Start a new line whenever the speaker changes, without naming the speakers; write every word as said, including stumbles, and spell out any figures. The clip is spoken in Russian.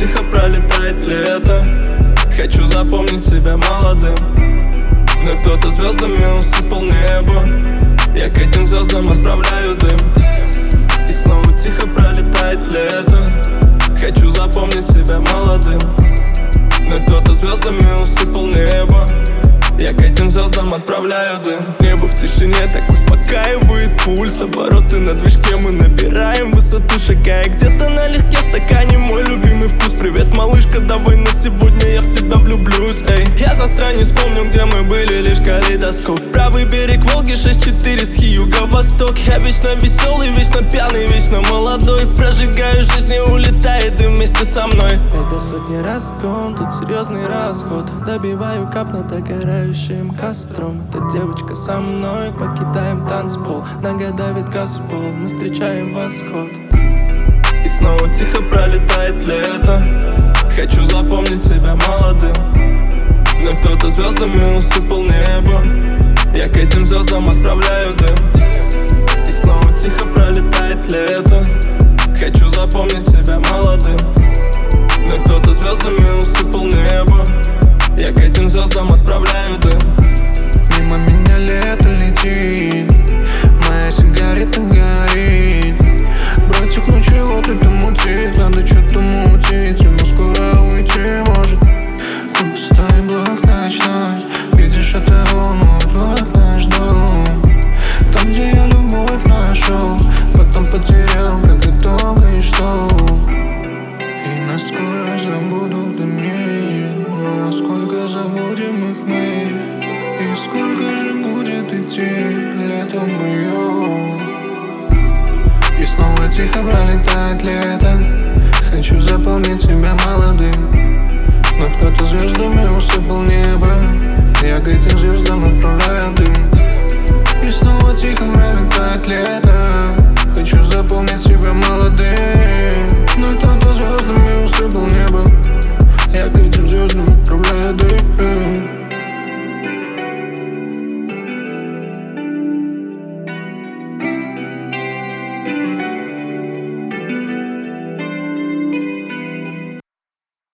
тихо пролетает лето. Хочу запомнить себя молодым. Вновь кто-то звездами усыпал небо. Я к этим звездам отправляю дым. И снова тихо пролетает лето. Хочу запомнить себя молодым. Вновь кто-то звездами усыпал небо. Я к этим звездам отправляю дым. Небо в тишине так успокаивает пульс. Обороты на движке мы набираем высоту, шагая где-то налегке в стакане мой любимый вкус. Привет, малышка, давай на сегодня я в тебя влюблюсь. Эй, я завтра не вспомню, где мы были, лишь калейдоскоп. Правый берег Волги, шесть четыре с юго-восток. Я вечно веселый, вечно пьяный, вечно молодой. Прожигаю жизнь и улетает и вместе со мной. Это сотни раз гон, тут серьезный расход. Добиваю капна догорающим костром. Эта девочка со мной, покидаем танцпол. Нога давит газ в пол, мы встречаем восход. И снова тихо пролетает лето. Хочу запомнить себя молодым. Вновь кто-то звездами усыпал небо. Я к этим звездам отправляю дым. И снова тихо пролетает лето. Хочу запомнить себя молодым. Вновь кто-то звездами усыпал небо. Я к этим звездам отправляю дым.
Мимо меня лето летит, моя сигарета горит. Братик, ну чего ты там мутит? Надо что-то мутить, ему скоро уйти может. Пустой блок ночной, видишь, это он, вот наш дом. Там, где я любовь нашел, потом потерял, как и долго и что. И нас скоро забудут дни, но сколько забудем их мы. И сколько же будет идти летом мое. И снова тихо пролетает лето. Хочу запомнить себя молодым. Но кто-то звездами усыпал небо. Я к этим звездам отправляю дым. И снова тихо пролетает лето.